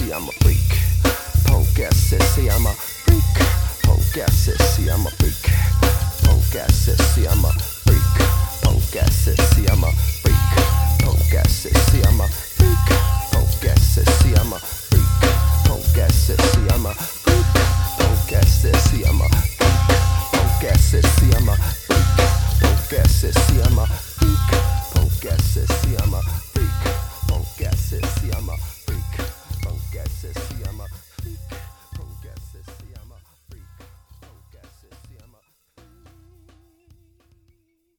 sissy, I'm a freak. Punk ass sissy, I'm a freak. Punk ass sissy, I'm a freak. Punk ass sissy, I'm a freak. Punk ass sissy, I'm a freak. Punk ass sissy, I'm a freak. Punk ass sissy, I'm a freak. Punk ass sissy, I'm a freak. Punk ass sissy, I'm a